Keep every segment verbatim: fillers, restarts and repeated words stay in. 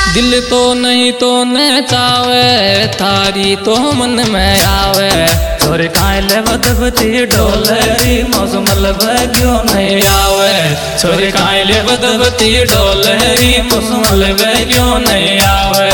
दिल तो नहीं तो न चावे थारी तो मन में आवे छोरी काले बदबती डोलरी मौसम लगो नहीं आवे छोरी काले बदबती डोलरी मौसम लगो नहीं आवे।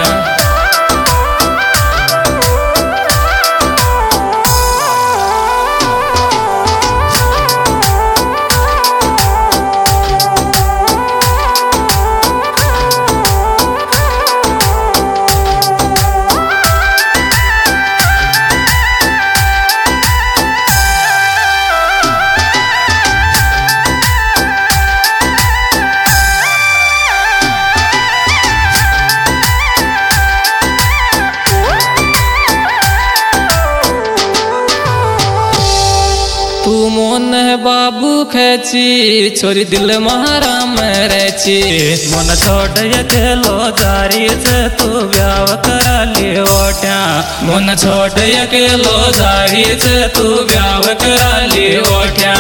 तू मोन है बाबू खेची छोरी दिल मारा में रहची मन छोड़ अकेलो जारी से तू ब्याह करा ले ओट्या मन छोड़ अकेलो जारी से तू ब्याह करा ले ओट्या।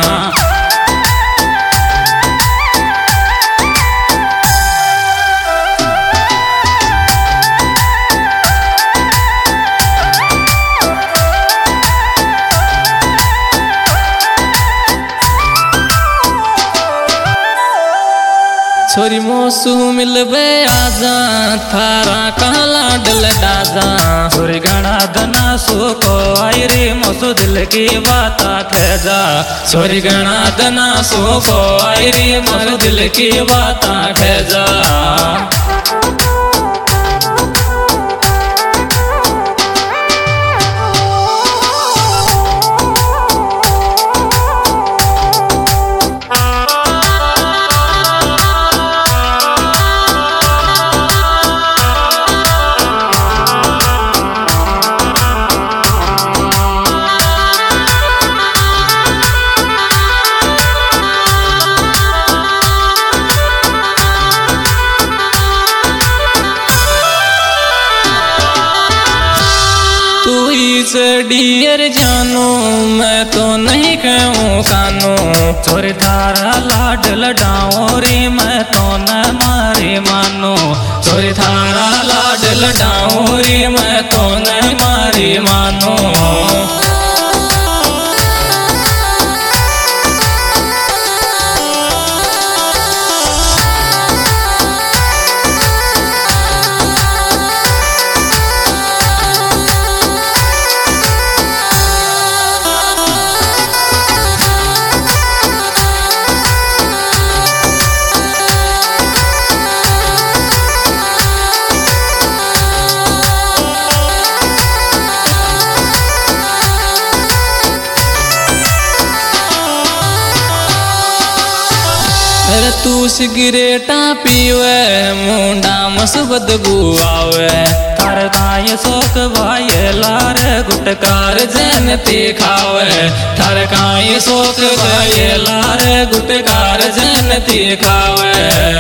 छोरी मोसू मिलबे आजा थारा काला डल डाजा छोरी घना दना सो को आई रे मोसू दिल की बात खेजा छोरी घना दना सो को आई रे मोसू दिल की बात खेजा। डियर जानो मैं तो नहीं कहूँ कानो छोरी थारा लाड लडाओ रे मैं तो न मारे मानो छोरी थारा लाड लडाओ रे मैं तो न मारे मानो। अरे तू सिगरेटा पीवे मुंडा मस बदबू आवे थारे दाए शोक भाई लार गुटकार जनती खावे थारे काई शोक भाई लार गुटकार जनती खावे।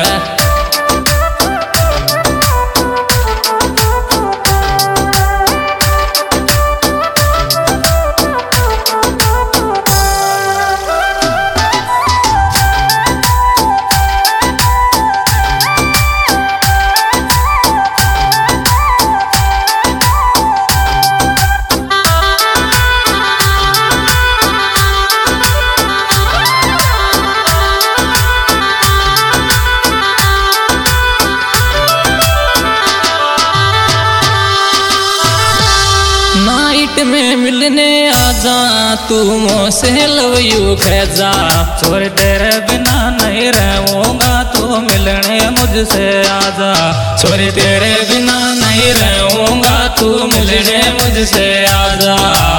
नाइट में मिलने आजा तू मोसे लवयू खेजा छोरी तेरे बिना नहीं रहूंगा तू मिलने मुझसे आजा छोरी तेरे बिना नहीं रहूंगा तू मिलने मुझसे आजा।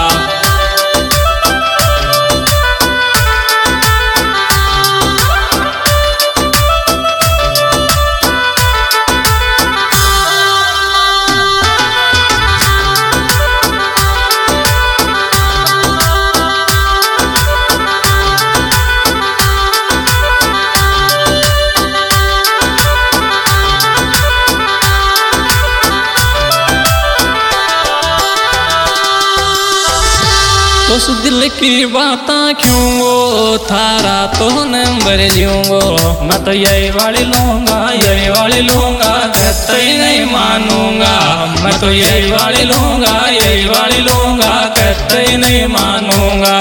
उस दिल की बात क्यों वो थारा तो नंबर लूंगो मैं तो यही वाली लूंगा यही वाली लूंगा। कतई नहीं मानूंगा, मैं तो यही वाली लूंगा, यही वाली लूंगा, कतई नहीं मानूंगा।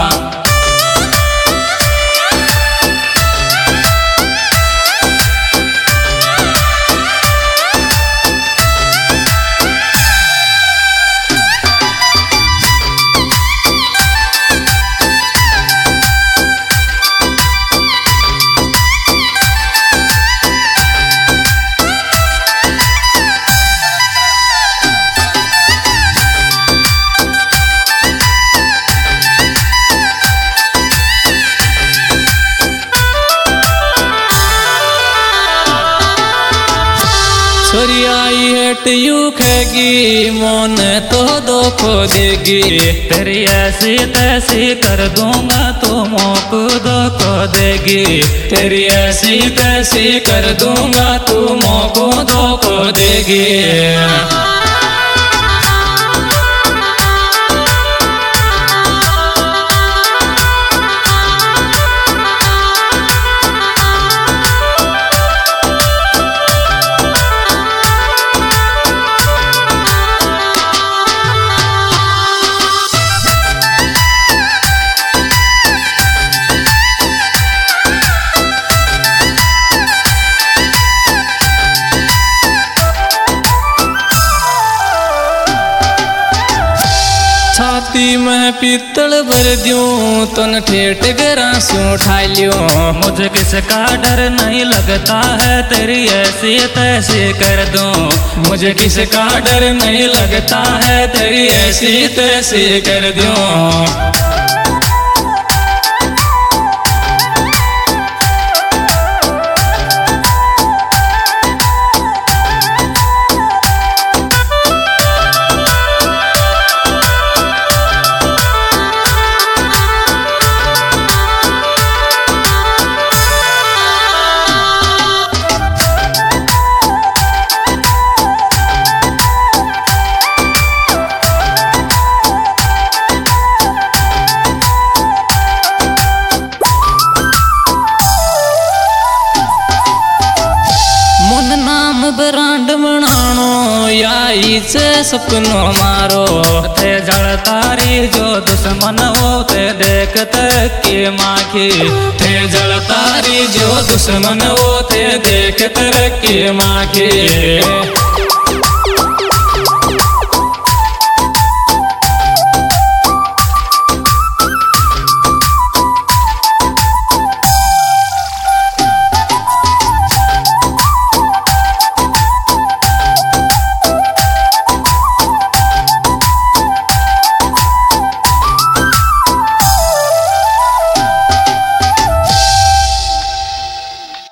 छोरी आई है यू खेगी, मोन तो दो खो देगी, तेरी ऐसी तैसी कर दूंगा तो मोक दो खो देगी, तेरी ऐसी तैसी कर दूंगा तू मोक दो खो देगी। छाती में पीतल भर दूं तन ठेठ गरासू उठा लियो, मुझे किसका डर नहीं लगता है, तेरी ऐसी तैसी कर दूं, मुझे किसका डर नहीं लगता है, तेरी ऐसी तैसी कर दूं। ब्रांड बनानो याई से सपनो मारो, ते जड़ तारी जो दुश्मन हो ते देख तरक्की माखी, ते जड़ तारी जो दुश्मन हो ते देख तरक्की माखी।